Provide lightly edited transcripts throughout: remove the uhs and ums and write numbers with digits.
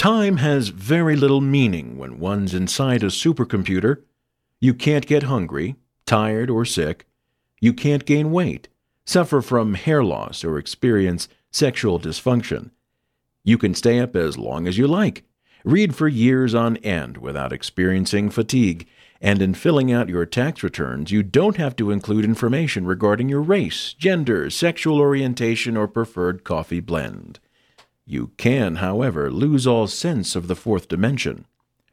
Time has very little meaning when one's inside a supercomputer. You can't get hungry, tired, or sick. You can't gain weight, suffer from hair loss, or experience sexual dysfunction. You can stay up as long as you like, read for years on end without experiencing fatigue, and in filling out your tax returns, you don't have to include information regarding your race, gender, sexual orientation, or preferred coffee blend. You can, however, lose all sense of the fourth dimension.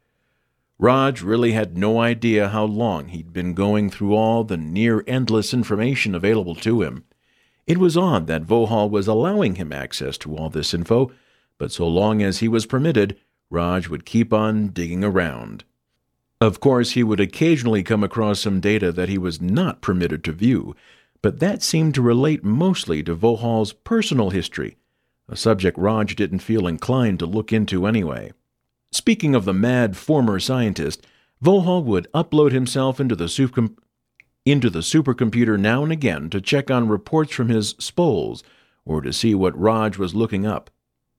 Raj really had no idea how long he'd been going through all the near-endless information available to him. It was odd that Vohal was allowing him access to all this info, but so long as he was permitted, Raj would keep on digging around. Of course, he would occasionally come across some data that he was not permitted to view, but that seemed to relate mostly to Vohal's personal history, a subject Raj didn't feel inclined to look into anyway. Speaking of the mad former scientist, Vohal would upload himself into the supercomputer now and again to check on reports from his spoles or to see what Raj was looking up.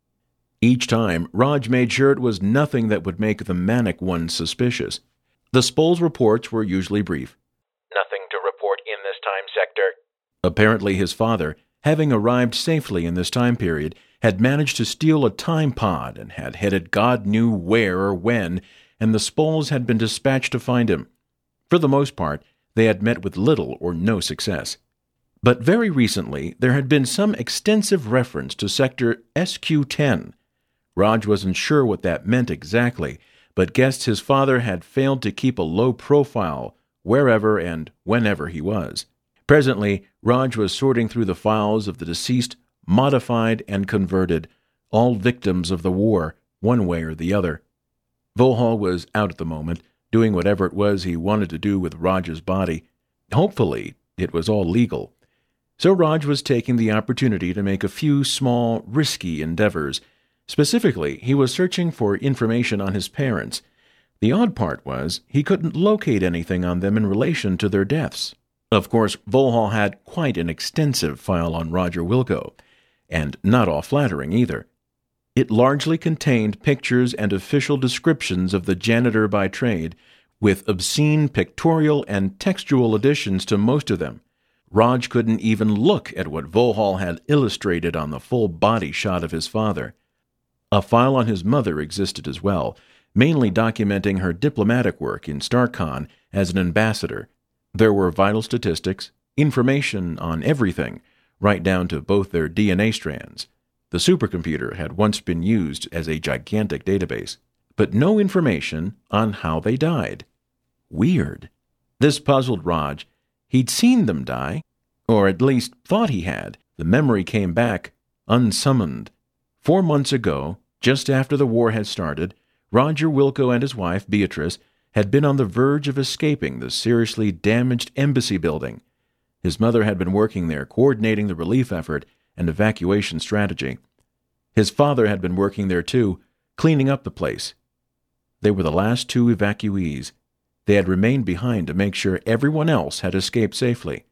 Each time, Raj made sure it was nothing that would make the manic one suspicious. The spoles reports were usually brief. Nothing to report in this time sector. Apparently his father, having arrived safely in this time period, had managed to steal a time pod and had headed God knew where or when, and the spoles had been dispatched to find him. For the most part, they had met with little or no success. But very recently, there had been some extensive reference to Sector SQ-10. Raj wasn't sure what that meant exactly, but guessed his father had failed to keep a low profile wherever and whenever he was. Presently, Raj was sorting through the files of the deceased, modified and converted, all victims of the war, one way or the other. Vohal was out at the moment, doing whatever it was he wanted to do with Raj's body. Hopefully, it was all legal. So Raj was taking the opportunity to make a few small, risky endeavors. Specifically, he was searching for information on his parents. The odd part was, he couldn't locate anything on them in relation to their deaths. Of course, Vohal had quite an extensive file on Roger Wilco, and not all flattering either. It largely contained pictures and official descriptions of the janitor by trade, with obscene pictorial and textual additions to most of them. Raj couldn't even look at what Vohal had illustrated on the full body shot of his father. A file on his mother existed as well, mainly documenting her diplomatic work in StarCon as an ambassador. There were vital statistics, information on everything, right down to both their DNA strands. The supercomputer had once been used as a gigantic database, but no information on how they died. Weird. This puzzled Raj. He'd seen them die, or at least thought he had. The memory came back, unsummoned. 4 months ago, just after the war had started, Roger Wilco and his wife, Beatrice, had been on the verge of escaping the seriously damaged embassy building. His mother had been working there, coordinating the relief effort and evacuation strategy. His father had been working there too, cleaning up the place. They were the last 2 evacuees. They had remained behind to make sure everyone else had escaped safely.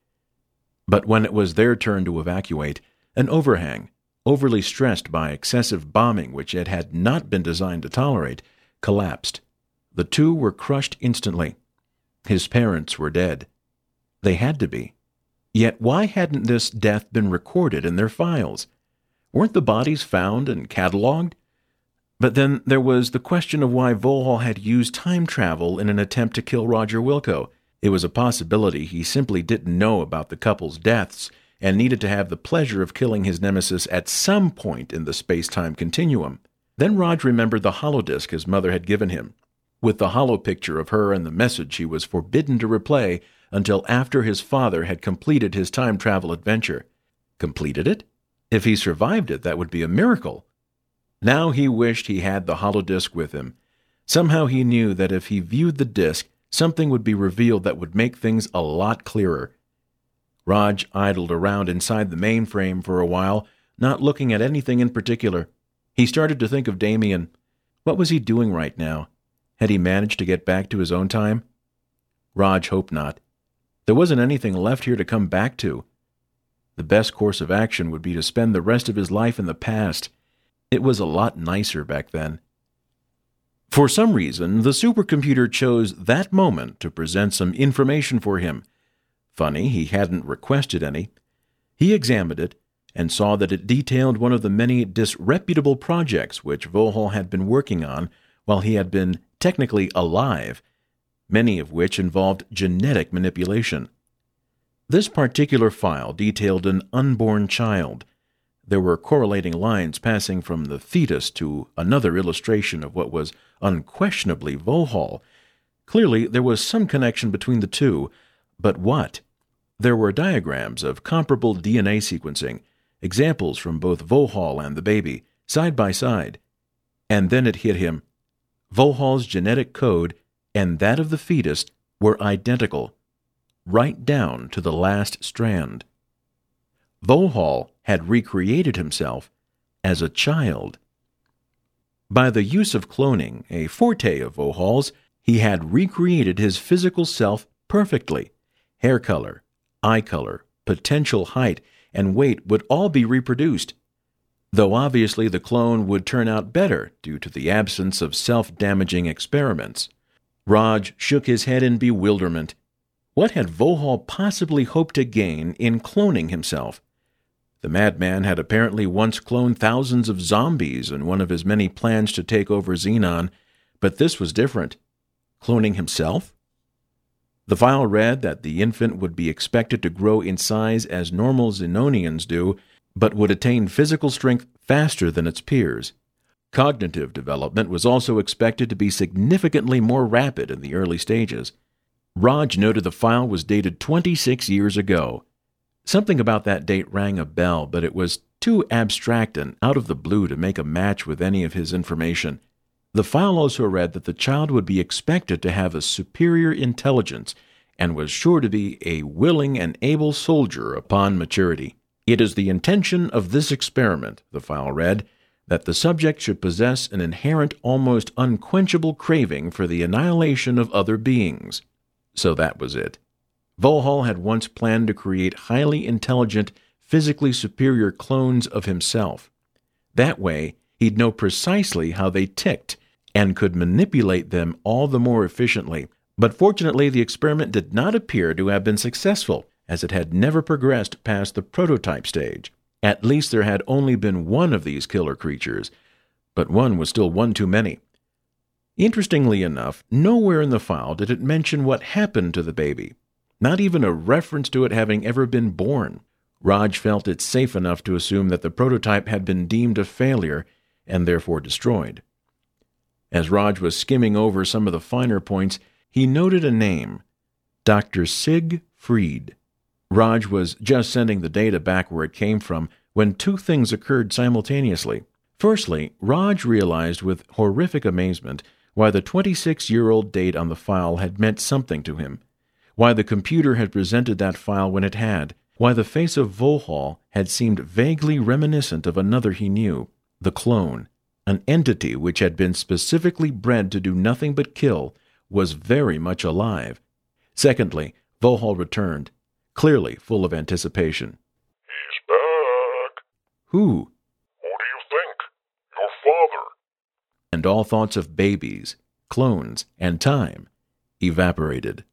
But when it was their turn to evacuate, an overhang, overly stressed by excessive bombing which it had not been designed to tolerate, collapsed. The 2 were crushed instantly. His parents were dead. They had to be. Yet why hadn't this death been recorded in their files? Weren't the bodies found and catalogued? But then there was the question of why Vohal had used time travel in an attempt to kill Roger Wilco. It was a possibility he simply didn't know about the couple's deaths and needed to have the pleasure of killing his nemesis at some point in the space-time continuum. Then Raj remembered the holodisc his mother had given him, with the holo picture of her and the message he was forbidden to replay until after his father had completed his time travel adventure. Completed it? If he survived it, that would be a miracle. Now he wished he had the holodisc with him. Somehow he knew that if he viewed the disc, something would be revealed that would make things a lot clearer. Raj idled around inside the mainframe for a while, not looking at anything in particular. He started to think of Damien. What was he doing right now? Had he managed to get back to his own time? Raj hoped not. There wasn't anything left here to come back to. The best course of action would be to spend the rest of his life in the past. It was a lot nicer back then. For some reason, the supercomputer chose that moment to present some information for him. Funny, he hadn't requested any. He examined it and saw that it detailed one of the many disreputable projects which Vohal had been working on while he had been technically alive, many of which involved genetic manipulation. This particular file detailed an unborn child. There were correlating lines passing from the fetus to another illustration of what was unquestionably Vohal. Clearly, there was some connection between the two, but what? There were diagrams of comparable DNA sequencing, examples from both Vohal and the baby, side by side. And then it hit him. Vohal's genetic code and that of the fetus were identical, right down to the last strand. Vohal had recreated himself as a child. By the use of cloning, a forte of Vohal's, he had recreated his physical self perfectly. Hair color, eye color, potential height, and weight would all be reproduced, though obviously the clone would turn out better due to the absence of self-damaging experiments. Raj shook his head in bewilderment. What had Vohal possibly hoped to gain in cloning himself? The madman had apparently once cloned thousands of zombies in one of his many plans to take over Xenon, but this was different. Cloning himself? The file read that the infant would be expected to grow in size as normal Xenonians do, but would attain physical strength faster than its peers. Cognitive development was also expected to be significantly more rapid in the early stages. Raj noted the file was dated 26 years ago. Something about that date rang a bell, but it was too abstract and out of the blue to make a match with any of his information. The file also read that the child would be expected to have a superior intelligence and was sure to be a willing and able soldier upon maturity. It is the intention of this experiment, the file read, that the subject should possess an inherent, almost unquenchable craving for the annihilation of other beings. So that was it. Vohal had once planned to create highly intelligent, physically superior clones of himself. That way, he'd know precisely how they ticked and could manipulate them all the more efficiently. But fortunately, the experiment did not appear to have been successful, as it had never progressed past the prototype stage. At least there had only been one of these killer creatures, but one was still one too many. Interestingly enough, nowhere in the file did it mention what happened to the baby, not even a reference to it having ever been born. Raj felt it safe enough to assume that the prototype had been deemed a failure and therefore destroyed. As Raj was skimming over some of the finer points, he noted a name, Dr. Sig Fried. Raj was just sending the data back where it came from when two things occurred simultaneously. Firstly, Raj realized with horrific amazement why the 26-year-old date on the file had meant something to him, why the computer had presented that file when it had, why the face of Vohal had seemed vaguely reminiscent of another he knew, the clone, an entity which had been specifically bred to do nothing but kill, was very much alive. Secondly, Vohal returned, clearly full of anticipation. He's back. Who? Who do you think? Your father. And all thoughts of babies, clones, and time evaporated.